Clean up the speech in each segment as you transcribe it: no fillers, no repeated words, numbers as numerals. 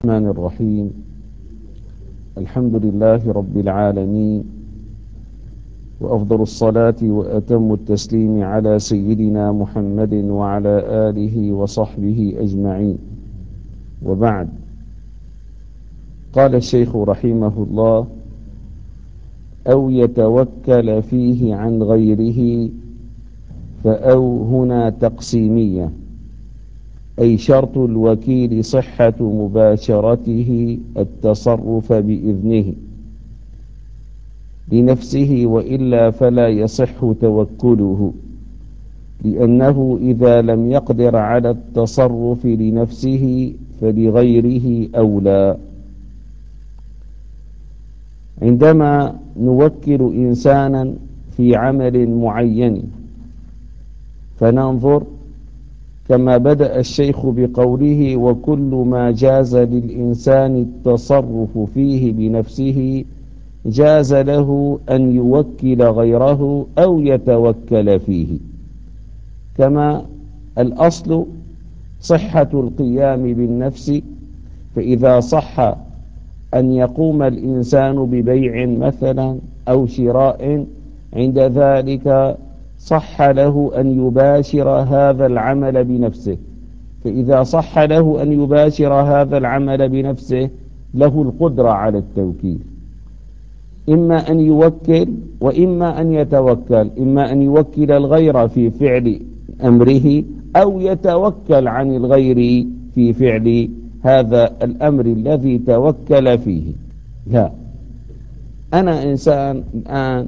الرحمن الرحيم. الحمد لله رب العالمين، وأفضل الصلاة وأتم التسليم على سيدنا محمد وعلى آله وصحبه أجمعين، وبعد. قال الشيخ رحمه الله: أو يتوكل فيه عن غيره، فأو هنا تقسيمية، أي شرط الوكيل صحة مباشرته التصرف بإذنه لنفسه، وإلا فلا يصح توكله، لأنه إذا لم يقدر على التصرف لنفسه فلغيره أولى. عندما نوكل إنسانا في عمل معين فننظر، كما بدأ الشيخ بقوله: وكل ما جاز للإنسان التصرف فيه بنفسه جاز له أن يوكل غيره أو يتوكل فيه. كما الأصل صحة القيام بالنفس، فإذا صح أن يقوم الإنسان ببيع مثلا أو شراء، عند ذلك صح له أن يباشر هذا العمل بنفسه. فإذا صح له أن يباشر هذا العمل بنفسه له القدرة على التوكيل، إما أن يوكل وإما أن يتوكل، إما أن يوكل الغير في فعل أمره أو يتوكل عن الغير في فعل هذا الأمر الذي توكل فيه. لا، أنا إنسان الآن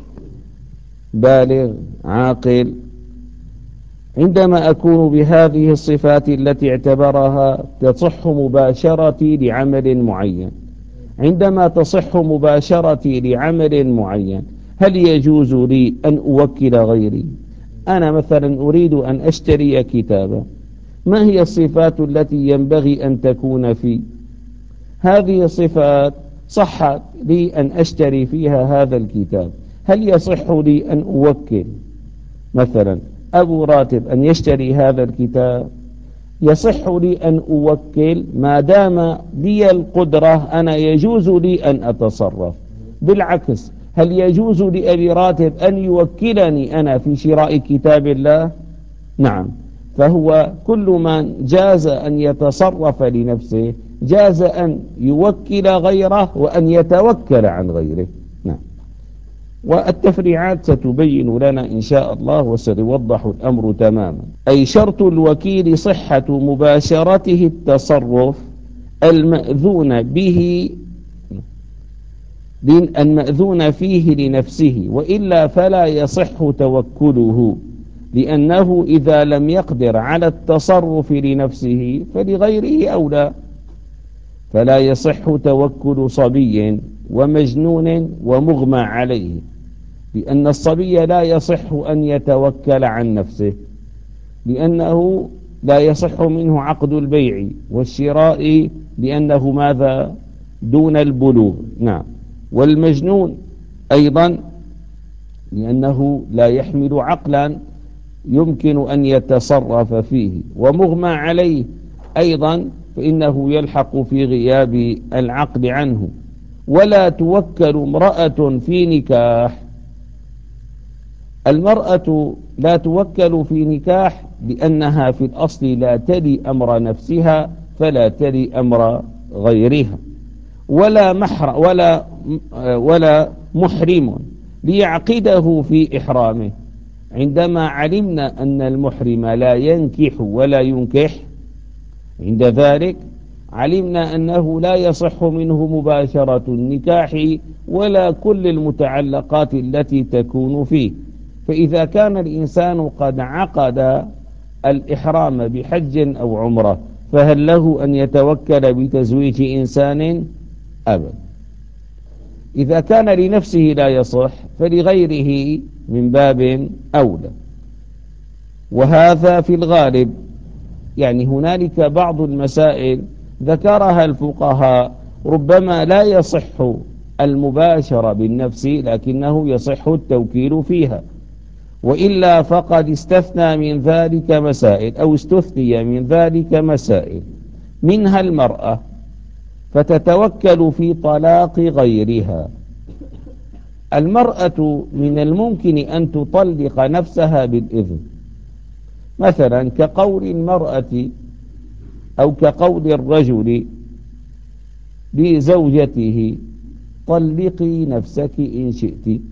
بالغ عاقل، عندما أكون بهذه الصفات التي اعتبرها تصح مباشرتي لعمل معين، عندما تصح مباشرتي لعمل معين، هل يجوز لي أن أوكل غيري؟ أنا مثلا أريد أن أشتري كتابا، ما هي الصفات التي ينبغي أن تكون في هذه الصفات؟ صحت لي أن أشتري فيها هذا الكتاب، هل يصح لي أن أوكل مثلا أبو راتب أن يشتري هذا الكتاب؟ يصح لي أن أوكل ما دام لي القدرة، أنا يجوز لي أن أتصرف. بالعكس، هل يجوز لأبي راتب أن يوكلني أنا في شراء كتاب الله؟ نعم. فهو كل من جاز أن يتصرف لنفسه جاز أن يوكل غيره وأن يتوكل عن غيره. نعم. والتفريعات ستبين لنا إن شاء الله وسيوضح الأمر تماما. أي شرط الوكيل صحة مباشرته التصرف المأذون به، المأذون فيه لنفسه، وإلا فلا يصح توكله، لأنه إذا لم يقدر على التصرف لنفسه فلغيره أولى. فلا يصح توكل صبي ومجنون ومغمى عليه، لأن الصبي لا يصح أن يتوكل عن نفسه، لأنه لا يصح منه عقد البيع والشراء، لأنه ماذا؟ دون البلوغ. نعم. والمجنون أيضا لأنه لا يحمل عقلا يمكن أن يتصرف فيه. ومغمى عليه أيضا فإنه يلحق في غياب العقل عنه. ولا توكل امرأة في نكاح، المرأة لا توكل في نكاح لأنها في الأصل لا تلي أمر نفسها فلا تلي أمر غيرها. ولا محرم ليعقده في إحرامه. عندما علمنا أن المحرم لا ينكح ولا ينكح، عند ذلك علمنا أنه لا يصح منه مباشرة النكاح ولا كل المتعلقات التي تكون فيه. فإذا كان الإنسان قد عقد الإحرام بحج أو عمرة، فهل له أن يتوكل بتزويج إنسان؟ أبدا. إذا كان لنفسه لا يصح فلغيره من باب أولى. وهذا في الغالب، يعني هنالك بعض المسائل ذكرها الفقهاء ربما لا يصح المباشرة بالنفس، لكنه يصح التوكيل فيها، وإلا فقد استثنى من ذلك مسائل أو استثني من ذلك مسائل، منها المرأة. فتتوكل في طلاق غيرها. المرأة من الممكن أن تطلق نفسها بالإذن، مثلا كقول المرأة أو كقول الرجل لزوجته: طلقي نفسك إن شئت،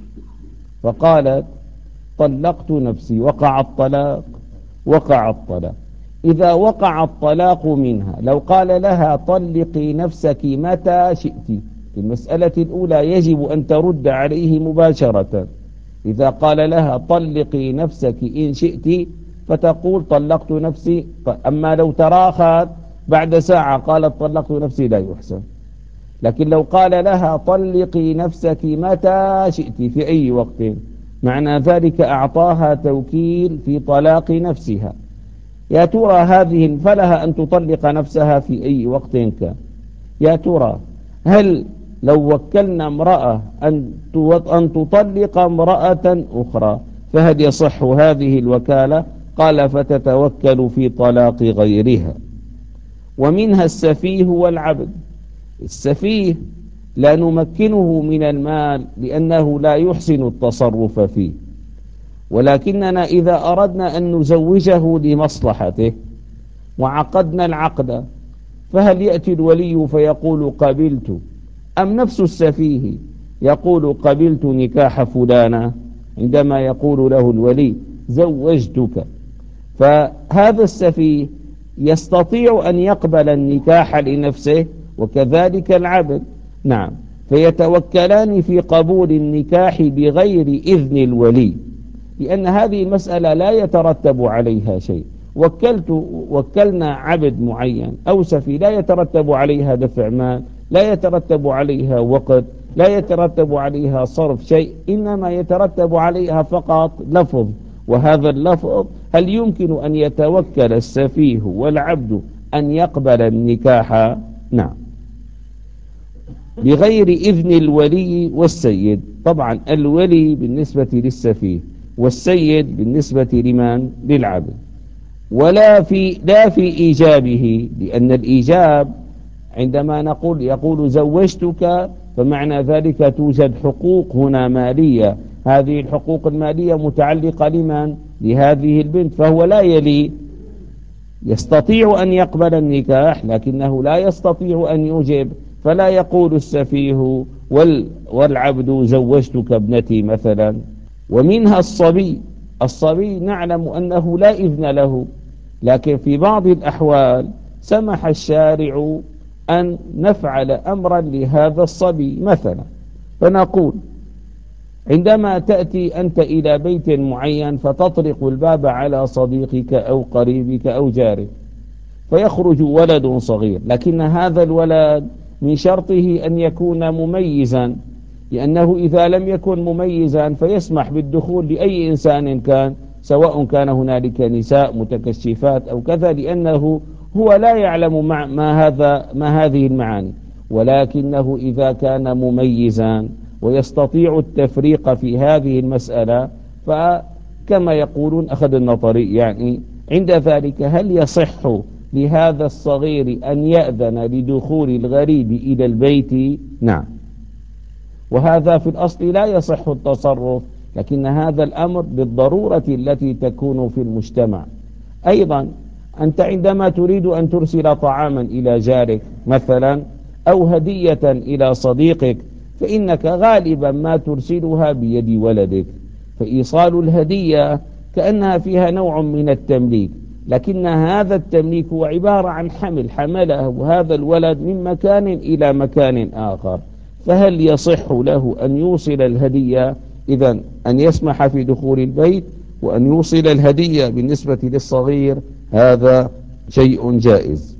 فقالت: طلقت نفسي، وقع الطلاق. وقع الطلاق. إذا وقع الطلاق منها، لو قال لها: طلقي نفسك متى شئت، في المسألة الأولى يجب أن ترد عليه مباشرة. إذا قال لها: طلقي نفسك إن شئت، فتقول: طلقت نفسي. أما لو تراخت بعد ساعة قالت: طلقت نفسي، لا يحسن. لكن لو قال لها: طلقي نفسك متى شئت، في أي وقت، معنى ذلك أعطاها توكيل في طلاق نفسها. يا ترى هذه فلها أن تطلق نفسها في أي وقت كان. يا ترى هل لو وكلنا امرأة أن تطلق امرأة أخرى فهل يصح هذه الوكالة؟ قال: فتتوكل في طلاق غيرها. ومنها السفيه والعبد. السفيه لا نمكنه من المال لأنه لا يحسن التصرف فيه، ولكننا إذا أردنا أن نزوجه لمصلحته وعقدنا العقد، فهل يأتي الولي فيقول: قبلت، أم نفس السفيه يقول: قبلت نكاح فلانة، عندما يقول له الولي: زوجتك؟ فهذا السفيه يستطيع أن يقبل النكاح لنفسه، وكذلك العبد. نعم، فيتوكلان في قبول النكاح بغير إذن الولي، لأن هذه المسألة لا يترتب عليها شيء. وكلنا عبد معين أو سفي، لا يترتب عليها دفع مال، لا يترتب عليها وقت، لا يترتب عليها صرف شيء، إنما يترتب عليها فقط لفظ. وهذا اللفظ هل يمكن أن يتوكل السفيه والعبد أن يقبل النكاح؟ نعم، بغير إذن الولي والسيد. طبعا الولي بالنسبة للسفيه، والسيد بالنسبة لمن؟ للعبد. لا في إيجابه، لأن الإيجاب عندما يقول زوجتك، فمعنى ذلك توجد حقوق هنا مالية، هذه الحقوق المالية متعلقة لمن؟ لهذه البنت، فهو لا يلي. يستطيع أن يقبل النكاح لكنه لا يستطيع أن يوجب، فلا يقول السفيه والعبد: زوجتك ابنتي مثلا. ومنها الصبي. الصبي نعلم أنه لا إذن له، لكن في بعض الأحوال سمح الشارع أن نفعل أمرا لهذا الصبي. مثلا فنقول: عندما تأتي أنت إلى بيت معين فتطرق الباب على صديقك أو قريبك أو جارك، فيخرج ولد صغير، لكن هذا الولد من شرطه أن يكون مميزا، لأنه إذا لم يكن مميزا فيسمح بالدخول لأي إنسان كان، سواء كان هنالك نساء متكشفات أو كذا، لأنه هو لا يعلم ما هذه المعاني. ولكنه إذا كان مميزا ويستطيع التفريق في هذه المسألة، فكما يقولون أخذ النطري، يعني عند ذلك هل يصح لهذا الصغير أن يأذن لدخول الغريب إلى البيت؟ نعم. وهذا في الأصل لا يصح التصرف، لكن هذا الأمر بالضرورة التي تكون في المجتمع. أيضا أنت عندما تريد أن ترسل طعاما إلى جارك مثلا أو هدية إلى صديقك، فإنك غالبا ما ترسلها بيد ولدك، فإيصال الهدية كأنها فيها نوع من التمليك، لكن هذا التمليك هو عبارة عن حمله هذا الولد من مكان إلى مكان آخر. فهل يصح له أن يوصل الهدية؟ إذن أن يسمح في دخول البيت وأن يوصل الهدية بالنسبة للصغير، هذا شيء جائز.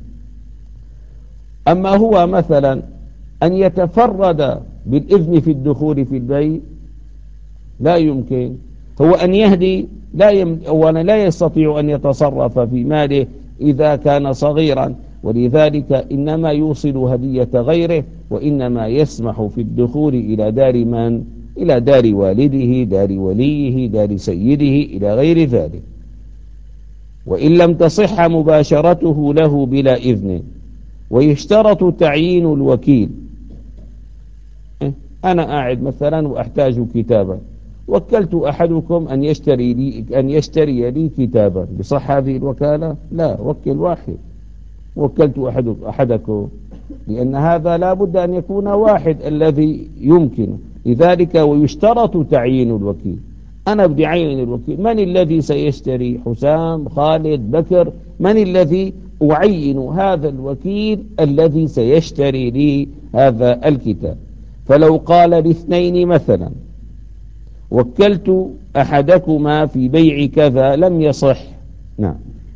أما هو مثلا أن يتفرد بالإذن في الدخول في البيت، لا يمكن. هو أن يهدي أولا لا يستطيع أن يتصرف في ماله إذا كان صغيرا، ولذلك إنما يوصل هدية غيره، وإنما يسمح في الدخول إلى دار من؟ إلى دار والده، دار وليه، دار سيده، إلى غير ذلك، وإن لم تصح مباشرته له بلا إذن. ويشترط تعيين الوكيل. أنا قاعد مثلا وأحتاج كتابا، وكلت أحدكم أن يشتري لي كتابا، بصح هذه الوكالة؟ لا، وكل واحد. وكلت أحدكم، لأن هذا لا بد أن يكون واحد الذي يمكن. لذلك ويشترط تعيين الوكيل. أنا بدي عين الوكيل، من الذي سيشتري؟ حسام، خالد، بكر؟ من الذي أعين هذا الوكيل الذي سيشتري لي هذا الكتاب؟ فلو قال لاثنين مثلا وكلت أحدكما في بيع كذا لم يصح. نعم،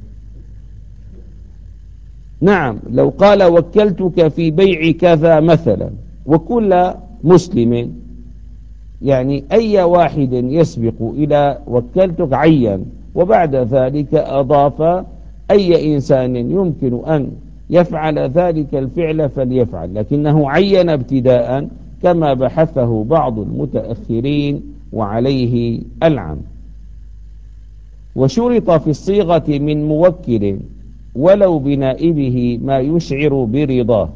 نعم، لو قال وكلتك في بيع كذا مثلا، وكل مسلم، يعني أي واحد يسبق إلى وكلتك عين، وبعد ذلك أضاف أي إنسان يمكن أن يفعل ذلك الفعل فليفعل، لكنه عين ابتداء كما بحثه بعض المتأخرين وعليه العمل. وشرط في الصيغة من موكل ولو بنائبه ما يشعر برضاه،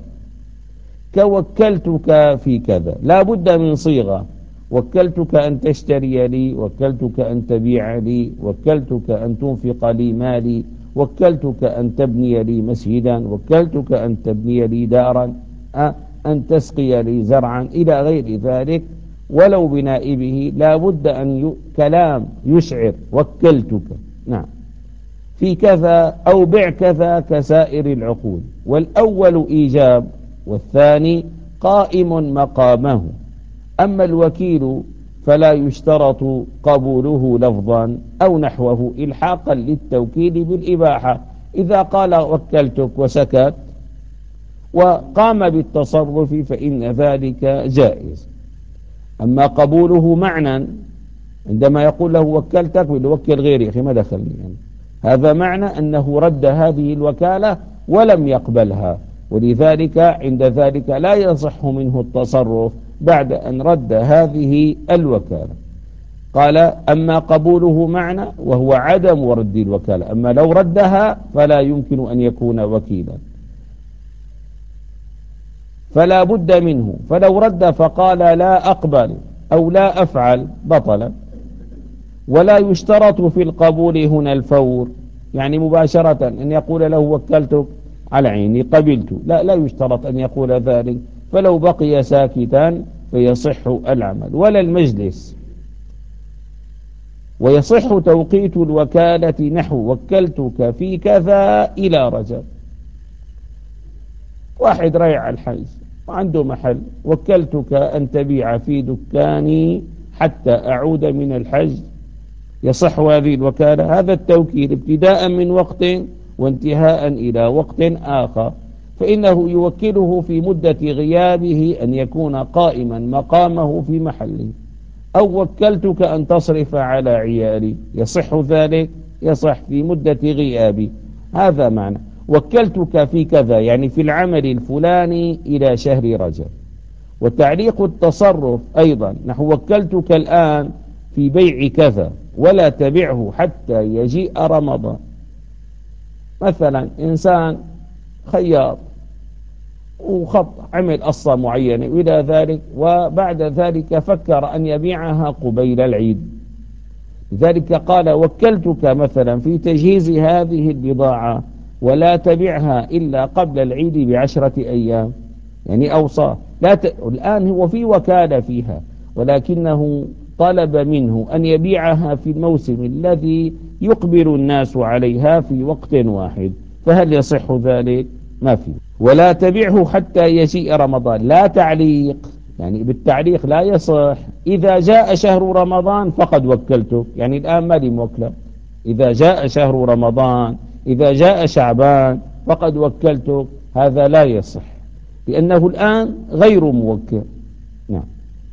كوكلتك في كذا، لا بد من صيغة. وكلتك أن تشتري لي، وكلتك أن تبيع لي، وكلتك أن تنفق لي مالي، وكلتك أن تبني لي مسجدا، وكلتك أن تبني لي دارا، أن تسقي لي زرعا، إلى غير ذلك. ولو بنائبه لا بد أن كلام يشعر وكلتك، نعم، في كذا أو بع كذا كسائر العقود. والأول إيجاب، والثاني قائم مقامه. أما الوكيل فلا يشترط قبوله لفظا أو نحوه إلحاقا للتوكيد بالإباحة. إذا قال وكلتك وسكت وقام بالتصرف فإن ذلك جائز. أما قبوله معنى، عندما يقول له وكلتك وكل غيري، أخي ما دخلني يعني، هذا معنى أنه رد هذه الوكالة ولم يقبلها، ولذلك عند ذلك لا يصح منه التصرف بعد أن رد هذه الوكالة. قال أما قبوله معنى وهو عدم رد الوكالة، أما لو ردها فلا يمكن أن يكون وكيلا، فلا بد منه. فلو رد فقال لا أقبل أو لا أفعل بطل. ولا يشترط في القبول هنا الفور، يعني مباشرة أن يقول له وكلتك على عيني قبلت، لا، لا يشترط أن يقول ذلك. فلو بقي ساكتا فيصح العمل. ولا المجلس. ويصح توقيت الوكالة نحو وكلتك في كذا إلى رجب. واحد ريع الحج وعنده محل، وكلتك أن تبيع في دكاني حتى أعود من الحج. يصح هذه الوكالة. هذا التوكيل ابتداء من وقت وانتهاء إلى وقت آخر، فإنه يوكله في مدة غيابه أن يكون قائما مقامه في محله. أو وكلتك أن تصرف على عيالي، يصح ذلك؟ يصح في مدة غيابي. هذا معنى وكلتك في كذا، يعني في العمل الفلاني إلى شهر رجب. وتعليق التصرف أيضا نحو وكلتك الآن في بيع كذا ولا تبعه حتى يجيء رمضان. مثلا إنسان خياط وخط عمل قصة معينة وإلى ذلك، وبعد ذلك فكر أن يبيعها قبيل العيد، لذلك قال وكلتك مثلا في تجهيز هذه البضاعة ولا تبعها إلا قبل العيد ب10 أيام، يعني أوصاه. الآن هو في وكالة فيها، ولكنه طلب منه أن يبيعها في الموسم الذي يقبل الناس عليها في وقت واحد، فهل يصح ذلك؟ ما فيه. ولا تبعه حتى يجيء رمضان، لا تعليق، يعني بالتعليق لا يصح. إذا جاء شهر رمضان فقد وكلتك، يعني الآن ما لي موكلة. إذا جاء شهر رمضان، إذا جاء شعبان فقد وكلتك، هذا لا يصح لأنه الآن غير موكل. نعم.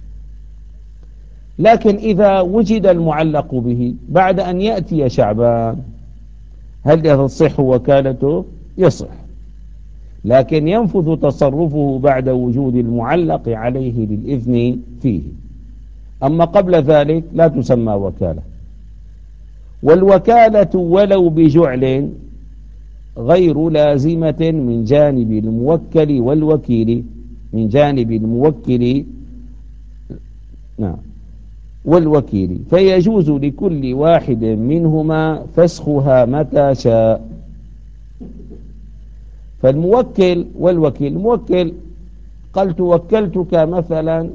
لكن إذا وجد المعلق به بعد أن يأتي شعبان، هل يصح وكالته؟ يصح، لكن ينفذ تصرفه بعد وجود المعلق عليه للإذن فيه. أما قبل ذلك لا تسمى وكالة. والوكالة ولو بجعل غير لازمة من جانب الموكل والوكيل، من جانب الموكل نعم والوكيل، فيجوز لكل واحد منهما فسخها متى شاء. فالموكل والوكيل، الموكل قلت وكلتك مثلا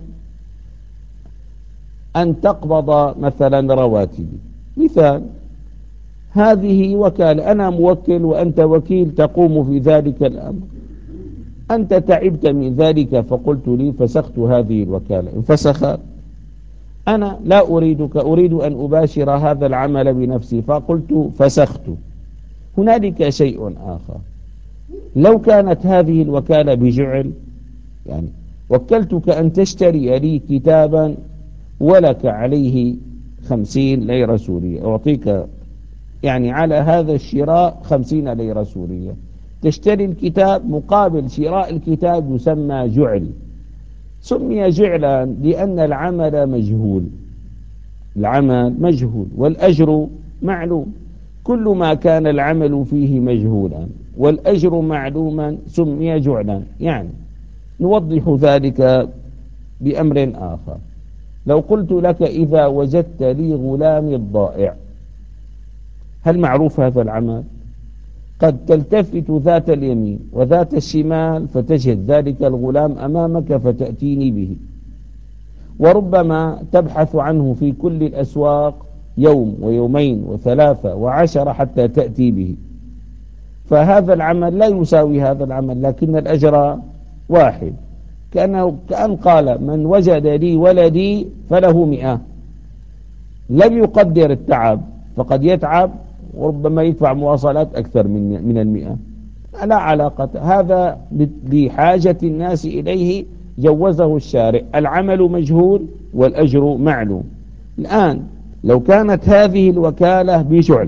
أن تقبض مثلا رواتبي مثال، هذه وكالة، أنا موكل وأنت وكيل تقوم في ذلك الأمر، أنت تعبت من ذلك فقلت لي فسخت هذه الوكالة، انفسخت. أنا لا أريدك، أريد أن أباشر هذا العمل بنفسي فقلت فسخت. هنالك شيء آخر، لو كانت هذه الوكالة بجعل، يعني وكلتك أن تشتري لي كتابا ولك عليه 50 ليرة سورية، أعطيك يعني على هذا الشراء 50 ليرة سورية، تشتري الكتاب، مقابل شراء الكتاب يسمى جعل. سمي جعلا لأن العمل مجهول، العمل مجهول والأجر معلوم، كل ما كان العمل فيه مجهولا والأجر معلوما سمي جعلا. يعني نوضح ذلك بأمر آخر، لو قلت لك إذا وجدت لي غلامي الضائع، هل معروف هذا العمل؟ قد تلتفت ذات اليمين وذات الشمال فتجد ذلك الغلام أمامك فتأتيني به، وربما تبحث عنه في كل الأسواق يوم ويومين وثلاثة وعشرة حتى تأتي به، فهذا العمل لا يساوي هذا العمل لكن الأجر واحد. كأن قال من وجد لي ولدي فله 100، لم يقدر التعب، فقد يتعب وربما يدفع مواصلات أكثر من 100، لا علاقة، هذا لحاجة الناس إليه جوزه الشارع، العمل مجهول والأجر معلوم. الآن لو كانت هذه الوكالة بجعل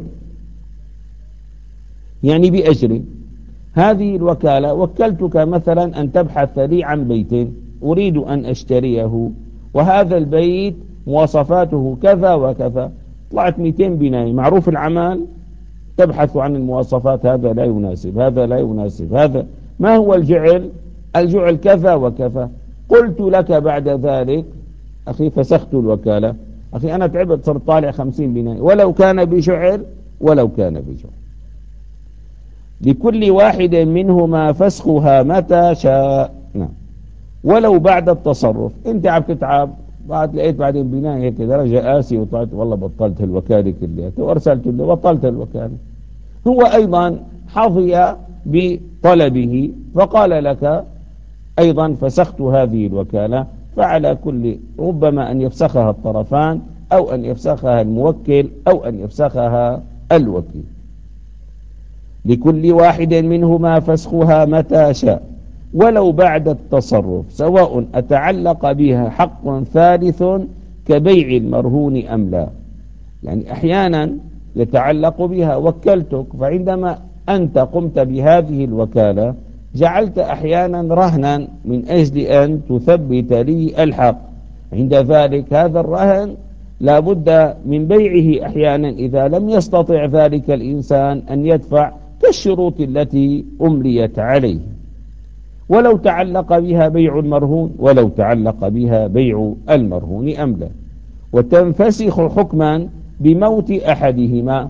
يعني بأجر، هذه الوكالة وكلتك مثلا أن تبحث لي عن بيت أريد أن أشتريه، وهذا البيت مواصفاته كذا وكذا، طلعت 200 بناية، معروف العمل، تبحث عن المواصفات، هذا لا يناسب، هذا لا يناسب، هذا ما هو الجعل؟ الجعل كذا وكذا. قلت لك بعد ذلك أخي فسخت الوكالة، أخي أنا تعبت صرت طالع 50 بناية، ولو كان بجعل، ولو كان بجعل، لكل واحد منهما فسخها متى شاء. نعم. ولو بعد التصرف، انت عم تتعب بعد لقيت بعدين بناء هيك درجة قاسي وطلعت والله بطلت الوكالة كلها وارسلت له بطلت الوكالة، هو أيضا حظي بطلبه فقال لك أيضا فسخت هذه الوكالة. فعلى كل ربما أن يفسخها الطرفان أو أن يفسخها الموكل أو أن يفسخها الوكيل، لكل واحد منهما فسخها متى شاء ولو بعد التصرف، سواء أتعلق بها حق ثالث كبيع المرهون أم لا. يعني أحيانا يتعلق بها، وكلتك فعندما أنت قمت بهذه الوكالة جعلت أحيانا رهنا من أجل أن تثبت لي الحق، عند ذلك هذا الرهن لا بد من بيعه أحيانا إذا لم يستطع ذلك الإنسان أن يدفع، كالشروط التي أمليت عليه. ولو تعلق بها بيع المرهون، ولو تعلق بها بيع المرهون أم لا. وتنفسخ حكما بموت أحدهما،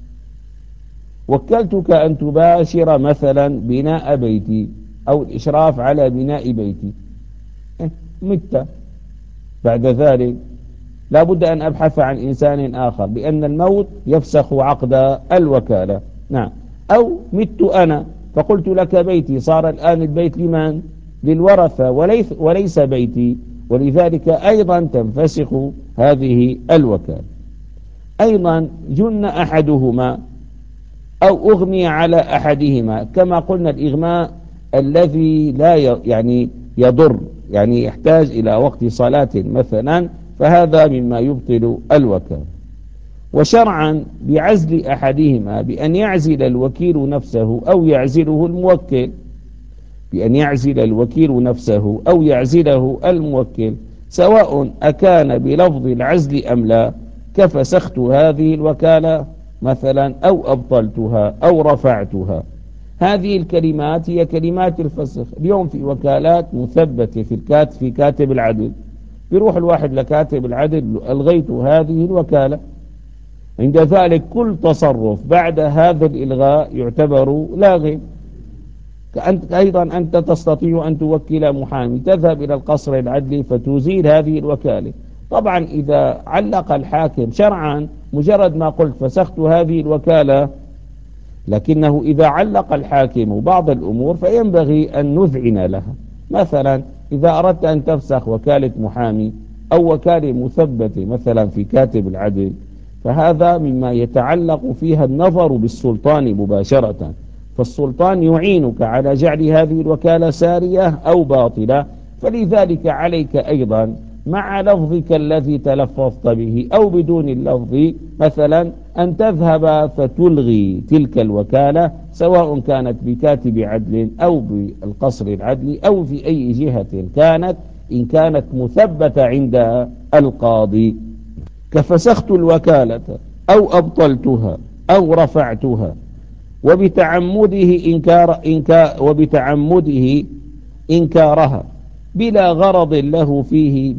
وكلتك أن تباشر مثلا بناء بيتي أو الإشراف على بناء بيتي، مت بعد ذلك لا بد أن أبحث عن إنسان آخر، لأن الموت يفسخ عقد الوكالة. نعم. أو مت أنا فقلت لك بيتي، صار الآن البيت لمن؟ للورثة وليس بيتي، ولذلك أيضا تنفسخ هذه الوكالة. أيضا جن أحدهما أو أغمي على أحدهما، كما قلنا الإغماء الذي لا يعني يضر، يعني يحتاج إلى وقت صلاة مثلا، فهذا مما يبطل الوكالة. وشرعا بعزل أحدهما، بأن يعزل الوكيل نفسه أو يعزله الموكل، بأن يعزل الوكيل نفسه أو يعزله الموكل، سواء أكان بلفظ العزل أم لا، كفسخت هذه الوكالة مثلا أو أبطلتها أو رفعتها. هذه الكلمات هي كلمات الفسخ. اليوم في وكالات مثبتة في كاتب العدل، يروح الواحد لكاتب العدل ألغيت هذه الوكالة، عند ذلك كل تصرف بعد هذا الإلغاء يعتبر لاغي. أيضا أنت تستطيع أن توكل محامي، تذهب إلى القصر العدلي فتزيل هذه الوكالة. طبعا إذا علق الحاكم شرعا مجرد ما قلت فسخت هذه الوكالة، لكنه إذا علق الحاكم بعض الأمور فينبغي أن نذعن لها. مثلا إذا أردت أن تفسخ وكالة محامي أو وكالة مثبتة مثلا في كاتب العدل، فهذا مما يتعلق فيها النظر بالسلطان مباشرة، فالسلطان يعينك على جعل هذه الوكالة سارية أو باطلة. فلذلك عليك أيضا مع لفظك الذي تلفظت به أو بدون اللفظ مثلا أن تذهب فتلغي تلك الوكالة، سواء كانت بكاتب عدل أو بالقصر العدلي أو في أي جهة كانت، إن كانت مثبتة عند القاضي. كفسخت الوكالة أو أبطلتها أو رفعتها وبتعمده إنكارها بلا غرض له فيه،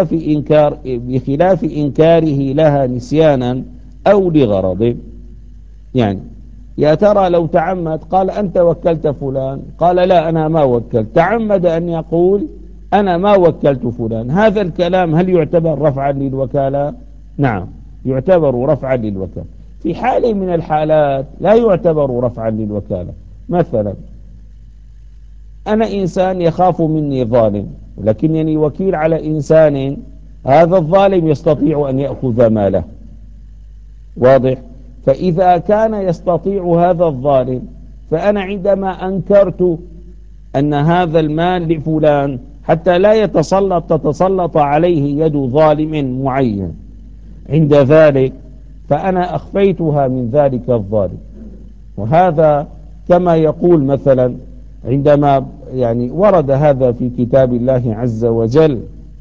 بخلاف إنكاره لها نسيانا أو لغرض. يعني يا ترى لو تعمد قال أنت وكلت فلان، قال لا أنا ما وكلت، تعمد أن يقول أنا ما وكلت فلان، هذا الكلام هل يعتبر رفعا للوكالة؟ نعم يعتبر رفعا للوكالة. في حال من الحالات لا يعتبر رفعا للوكالة. مثلا أنا إنسان يخاف مني ظالم، ولكنني وكيل على إنسان هذا الظالم يستطيع أن يأخذ ماله، واضح؟ فإذا كان يستطيع هذا الظالم، فأنا عندما أنكرت أن هذا المال لفلان حتى لا تتسلط عليه يد ظالم معين، عند ذلك فأنا أخفيتها من ذلك الظالم. وهذا كما يقول مثلا عندما يعني ورد هذا في كتاب الله عز وجل،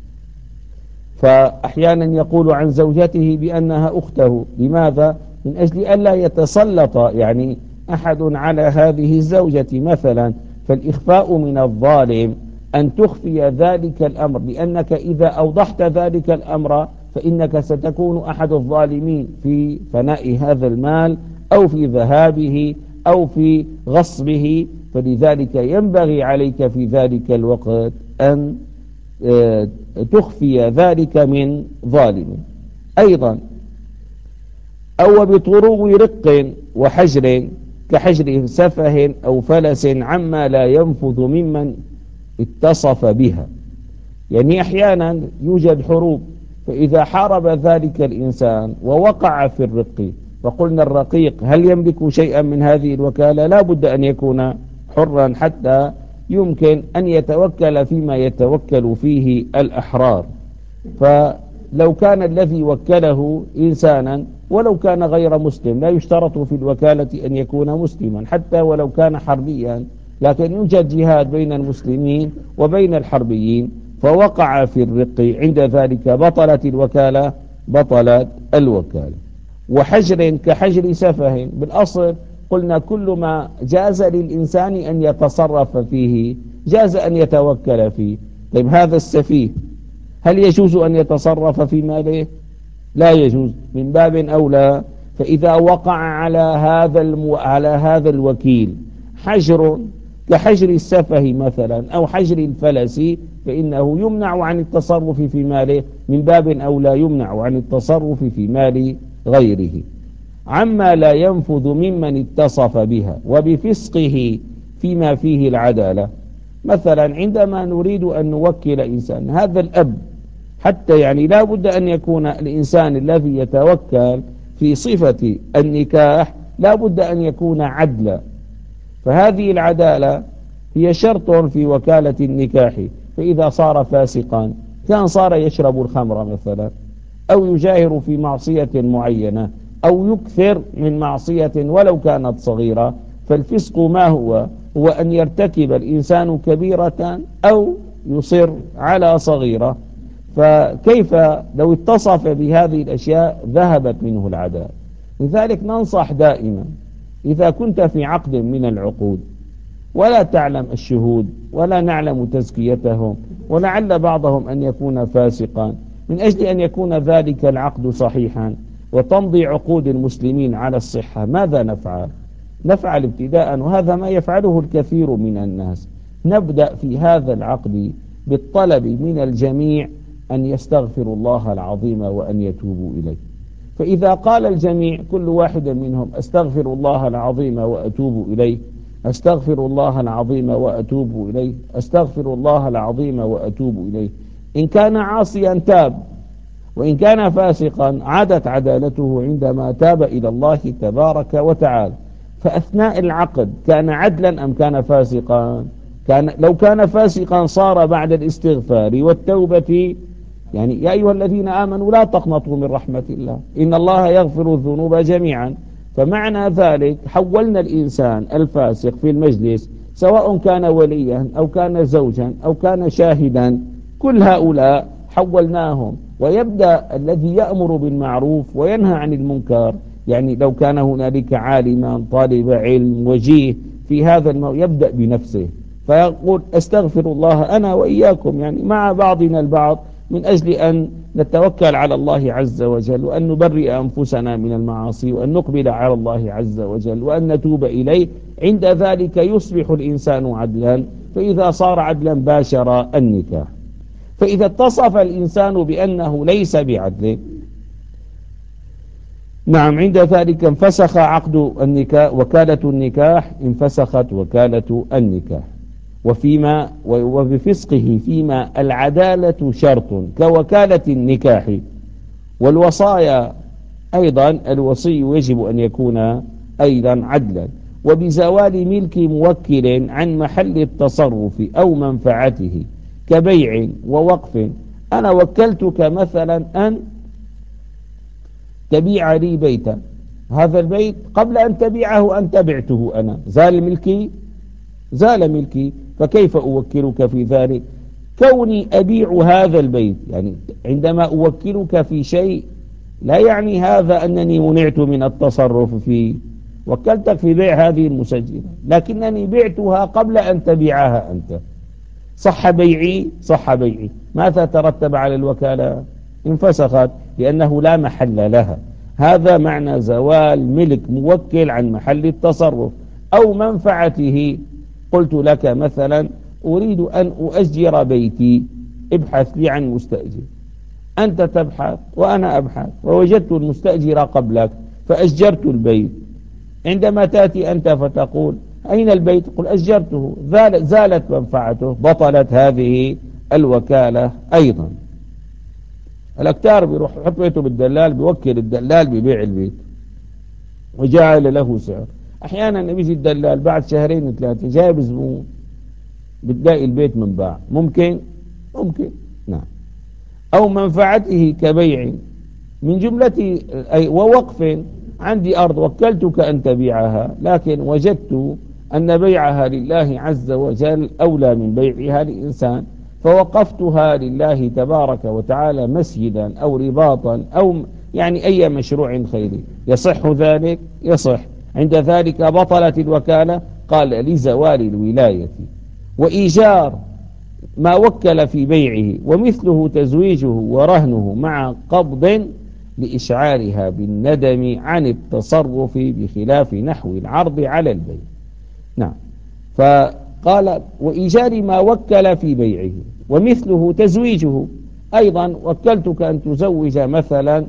فأحيانا يقول عن زوجته بأنها أخته، لماذا؟ من أجل ألا يتسلط يعني أحد على هذه الزوجة مثلا. فالإخفاء من الظالم أن تخفي ذلك الأمر، لأنك إذا أوضحت ذلك الأمر فإنك ستكون أحد الظالمين في فناء هذا المال أو في ذهابه أو في غصبه. فلذلك ينبغي عليك في ذلك الوقت أن تخفي ذلك من ظالم. أيضا أو بطرو رق وحجر، كحجر سفه أو فلس عما لا ينفذ ممن اتصف بها. يعني أحيانا يوجد حروب، فإذا حارب ذلك الإنسان ووقع في الرق، فقلنا الرقيق هل يملك شيئا من هذه الوكالة؟ لا بد أن يكون حرا حتى يمكن أن يتوكل فيما يتوكل فيه الأحرار. فلو كان الذي وكله إنسانا ولو كان غير مسلم، لا يشترط في الوكالة أن يكون مسلما حتى ولو كان حربيا، لكن يوجد جهاد بين المسلمين وبين الحربيين، فوقع في الرق، عند ذلك بطلت الوكالة، بطلت الوكالة. وحجر كحجر سفه، بالأصل قلنا كل ما جاز للإنسان أن يتصرف فيه جاز أن يتوكل فيه. طيب هذا السفيه هل يجوز أن يتصرف في ماله؟ لا يجوز، من باب أولى. فإذا وقع على هذا الوكيل حجر كحجر السفه مثلا أو حجر الفلس، فإنه يمنع عن التصرف في ماله، من باب أولى يمنع عن التصرف في مال غيره. عما لا ينفذ ممن اتصف بها وبفسقه فيما فيه العدالة. مثلا عندما نريد أن نوكل إنسان، هذا الأب حتى يعني لا بد أن يكون الإنسان الذي يتوكل في صفة النكاح لا بد أن يكون عدلا، فهذه العدالة هي شرط في وكالة النكاح. فإذا صار فاسقا كان صار يشرب الخمر مثلا أو يجاهر في معصية معينة أو يكثر من معصية ولو كانت صغيرة، فالفسق ما هو؟ هو أن يرتكب الإنسان كبيرة أو يصر على صغيرة. فكيف لو اتصف بهذه الأشياء ذهبت منه العدالة؟ لذلك ننصح دائما إذا كنت في عقد من العقود ولا تعلم الشهود ولا نعلم تزكيتهم، ولعل بعضهم أن يكون فاسقا، من أجل أن يكون ذلك العقد صحيحا وتمضي عقود المسلمين على الصحة، ماذا نفعل؟ نفعل ابتداء، وهذا ما يفعله الكثير من الناس، نبدأ في هذا العقد بالطلب من الجميع أن يستغفروا الله العظيم وأن يتوبوا إليه. فإذا قال الجميع كل واحد منهم أستغفر الله العظيم وأتوب إليه، أستغفر الله العظيم وأتوب إليه، أستغفر الله العظيم وأتوب إليه، إن كان عاصيا تاب، وإن كان فاسقا عادت عدالته عندما تاب إلى الله تبارك وتعالى. فأثناء العقد كان عدلا أم كان فاسقا؟ لو كان فاسقا صار بعد الاستغفار والتوبة، يعني يا أيها الذين آمنوا لا تقنطوا من رحمة الله إن الله يغفر الذنوب جميعا. فمعنى ذلك حولنا الإنسان الفاسق في المجلس، سواء كان وليا أو كان زوجا أو كان شاهدا، كل هؤلاء حولناهم، ويبدأ الذي يأمر بالمعروف وينهى عن المنكر، يعني لو كان هنالك عالما طالب علم وجيه في هذا يبدأ بنفسه فيقول أستغفر الله أنا وإياكم، يعني مع بعضنا البعض، من أجل أن نتوكل على الله عز وجل، وأن نبرئ أنفسنا من المعاصي، وأن نقبل على الله عز وجل، وأن نتوب إليه. عند ذلك يصبح الإنسان عدلا، فإذا صار عدلا باشر النكاح. فإذا اتصف الإنسان بأنه ليس بعدل، نعم، عند ذلك انفسخ عقد النكاح، وكالة النكاح انفسخت وكالة النكاح. وبفسقه فيما العدالة شرط كوكالة النكاح والوصايا، أيضا الوصي يجب أن يكون أيضا عدلا. وبزوال ملك موكل عن محل التصرف أو منفعته كبيع ووقف، أنا وكلتك مثلا أن تبيع لي بيتا، هذا البيت قبل أن تبيعه أنت بعته أنا، زال ملكي، زال ملكي، فكيف أوكلك في ذلك؟ كوني أبيع هذا البيت، يعني عندما أوكلك في شيء لا يعني هذا أنني منعت من التصرف فيه، وكلتك في بيع هذه المسجلة لكنني بعتها قبل أن تبيعها أنت، صح بيعي؟ صح بيعي، ماذا ترتب على الوكالة؟ انفسخت لأنه لا محل لها. هذا معنى زوال ملك موكل عن محل التصرف أو منفعته. قلت لك مثلا أريد أن أؤجر بيتي، ابحث لي عن مستأجر، أنت تبحث وأنا أبحث، ووجدت المستأجر قبلك فأجرت البيت. عندما تأتي أنت فتقول أين البيت؟ قل أجرته، زالت منفعته، بطلت هذه الوكالة أيضا. الأكتار بيروح يحط بيته بالدلال، بيوكل الدلال ببيع البيت وجعل له سعر. أحيانا بيجي الدلال بعد شهرين وثلاثة جايب زبون، بتلاقي البيت منباع، ممكن نعم. أو منفعته كبيع من جملة أي ووقف، عندي أرض وكلتك أن تبيعها، لكن وجدت أن بيعها لله عز وجل أولى من بيعها لإنسان، فوقفتها لله تبارك وتعالى مسجدا أو رباطا أو يعني أي مشروع خيري، يصح ذلك؟ يصح. عند ذلك بطلت الوكالة، قال لزوال الولاية. وإيجار ما وكل في بيعه، ومثله تزويجه ورهنه مع قبض لإشعارها بالندم عن التصرف بخلاف نحو العرض على البيع. نعم. فقال وإيجار ما وكل في بيعه، ومثله تزويجه، أيضا وكلتك أن تزوج مثلا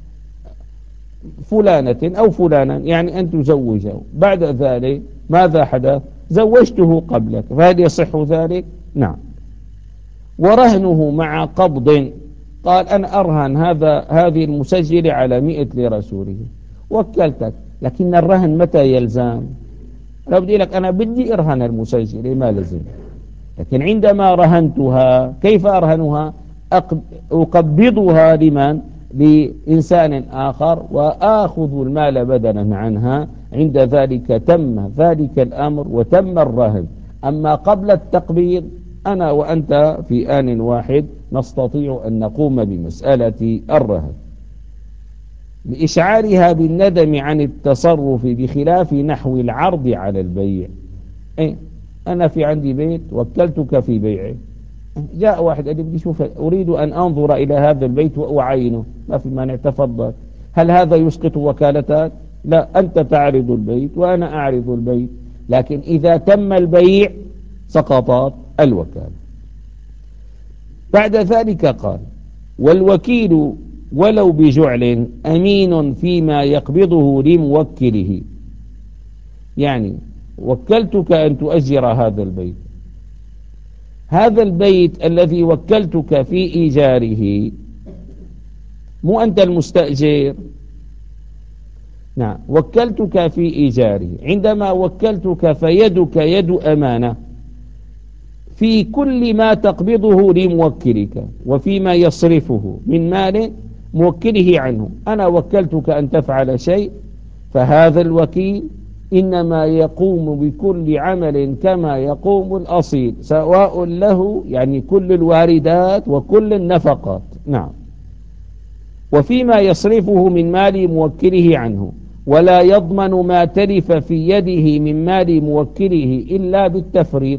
فلانة أو فلانا، يعني أن تزوجه، بعد ذلك ماذا حدث؟ زوجته قبلك، فهل يصح ذلك؟ نعم. ورهنه مع قبض، قال أنا أرهن هذه المسجل على 100 لرسوله، وكلتك، لكن الرهن متى يلزم؟ لو بدي لك أنا بدي أرهن المسجل ما لزم، لكن عندما رهنتها كيف أرهنها؟ أقبضها لمن؟ لإنسان آخر، وآخذ المال بدلا عنها، عند ذلك تم ذلك الأمر وتم الرهن. أما قبل التقبيض أنا وأنت في آن واحد نستطيع أن نقوم بمسألة الرهن. لإشعارها بالندم عن التصرف بخلاف نحو العرض على البيع. إيه؟ أنا في عندي بيت وكلتك في بيعه، جاء واحد قال لي بدي شوف، أريد أن أنظر إلى هذا البيت وأعينه، ما في مانع، تفضل. هل هذا يسقط وكالتك؟ لا، أنت تعرض البيت وأنا أعرض البيت، لكن إذا تم البيع سقطت الوكالة. بعد ذلك قال: والوكيل ولو بجعل أمين فيما يقبضه لموكله. يعني وكلتك أن تؤجر هذا البيت، هذا البيت الذي وكلتك في إيجاره، مو أنت المستأجر، نعم، وكلتك في إيجاره. عندما وكلتك فيدك يد أمانة في كل ما تقبضه لموكلك وفيما يصرفه من مال موكله عنه. أنا وكلتك أن تفعل شيء، فهذا الوكيل إنما يقوم بكل عمل كما يقوم الأصيل، سواء له يعني كل الواردات وكل النفقات، نعم، وفيما يصرفه من مال موكله عنه، ولا يضمن ما تلف في يده من مال موكله إلا بالتفريط.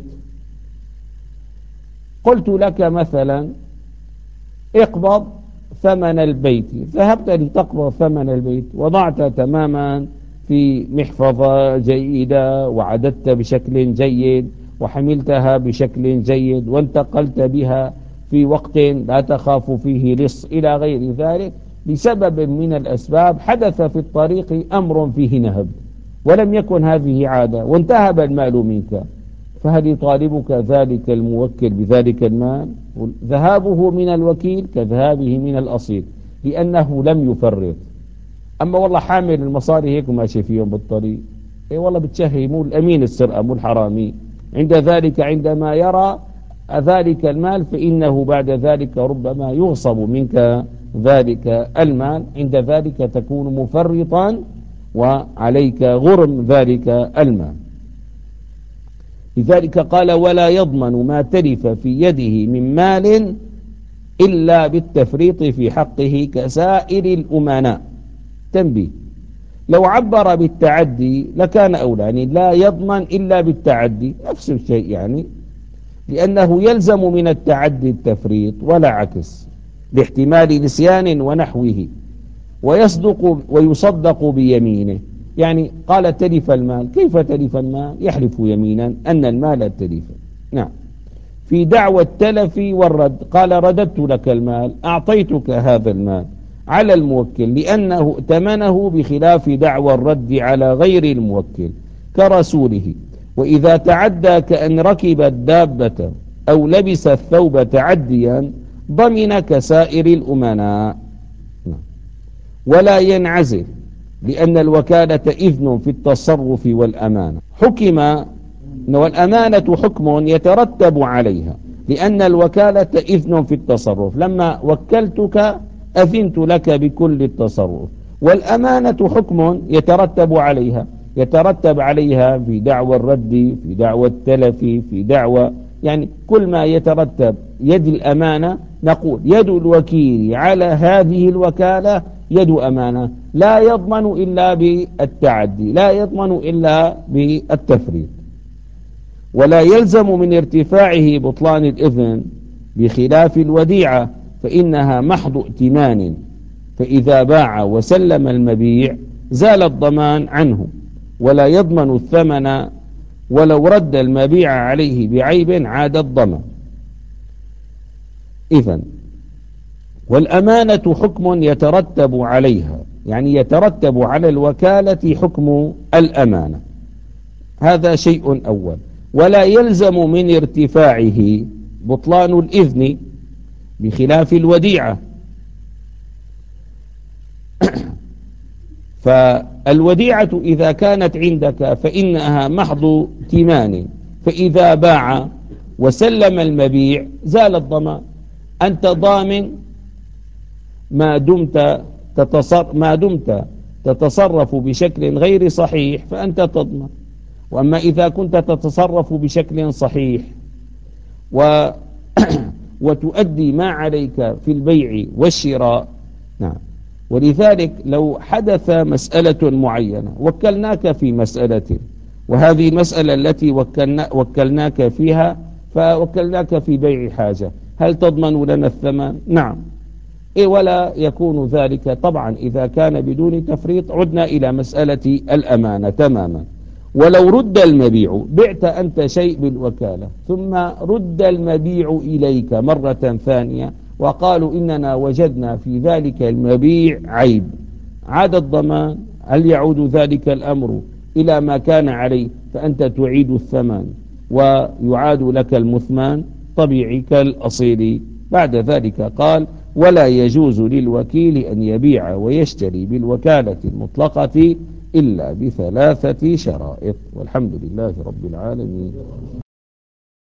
قلت لك مثلا اقبض ثمن البيت، ذهبت لتقبض ثمن البيت، وضعت تماما في محفظة جيدة وعددت بشكل جيد وحملتها بشكل جيد وانتقلت بها في وقت لا تخاف فيه لص إلى غير ذلك. بسبب من الأسباب حدث في الطريق أمر فيه نهب، ولم يكن هذه عادة، وانتهب المال منك، فهل يطالبك ذلك الموكل بذلك المال؟ ذهابه من الوكيل كذهابه من الأصيل، لأنه لم يفرط. أما والله حامل المصاري هيك وماشي فيهم بالطريق، إيه والله بتشهي، مو الأمين السرقة، مو الحرامي. عند ذلك عندما يرى ذلك المال فإنه بعد ذلك ربما يغصب منك ذلك المال، عند ذلك تكون مفرطا وعليك غرم ذلك المال. لذلك قال: ولا يضمن ما تلف في يده من مال إلا بالتفريط في حقه كسائر الأمناء. تنبيه: لو عبر بالتعدي لكان أولى، يعني لا يضمن إلا بالتعدي، نفس الشيء يعني، لأنه يلزم من التعدي التفريط ولا عكس، باحتمال نسيان ونحوه، ويصدق بيمينه. يعني قال: تلف المال، كيف تلف المال؟ يحلف يمينا أن المال تلف. نعم. في دعوى التلف والرد قال: رددت لك المال، أعطيتك هذا المال على الموكل لأنه ائتمنه، بخلاف دعوى الرد على غير الموكل كرسوله. وإذا تعدى كأن ركب الدابة أو لبس الثوب تعديا ضمن كسائر الأمناء. ولا ينعزل، لأن الوكالة إذن في التصرف والأمانة. حكم، والأمانة حكم يترتب عليها، لأن الوكالة إذن في التصرف، لما وكلتك أذنت لك بكل التصرف. والأمانة حكم يترتب عليها، يترتب عليها في دعوى الرد، في دعوى التلف، في دعوى، يعني كل ما يترتب. يد الأمانة نقول يد الوكيل على هذه الوكالة يد أمانة، لا يضمن إلا بالتعدي، لا يضمن إلا بالتفريط. ولا يلزم من ارتفاعه بطلان الإذن، بخلاف الوديعة فإنها محض ائتمان، فإذا باع وسلم المبيع زال الضمان عنه، ولا يضمن الثمن، ولو رد المبيع عليه بعيب عاد الضمان. إذن والأمانة حكم يترتب عليها، يعني يترتب على الوكالة حكم الأمانة، هذا شيء أول. ولا يلزم من ارتفاعه بطلان الإذن، بخلاف الوديعة. فالوديعة إذا كانت عندك فإنها محض ائتمان، فإذا باع وسلم المبيع زال الضمان. أنت ضامن ما دمت تتصرف بشكل غير صحيح فأنت تضمن. وأما إذا كنت تتصرف بشكل صحيح وتؤدي ما عليك في البيع والشراء، نعم، ولذلك لو حدث مسألة معينة وكلناك في مسألة، وهذه المسألة التي وكلناك فيها فوكلناك في بيع حاجة، هل تضمن لنا الثمن؟ نعم. إيه، ولا يكون ذلك طبعا إذا كان بدون تفريط. عدنا إلى مسألة الأمانة تماما. ولو رد المبيع، بعت أنت شيء بالوكالة ثم رد المبيع إليك مرة ثانية وقالوا إننا وجدنا في ذلك المبيع عيب، عاد الضمان، هل يعود ذلك الأمر إلى ما كان عليه فأنت تعيد الثمن ويعاد لك المثمان طبيعي كالأصيل؟ بعد ذلك قال: ولا يجوز للوكيل أن يبيع ويشتري بالوكالة المطلقة إلا بثلاثة شرائط. والحمد لله رب العالمين.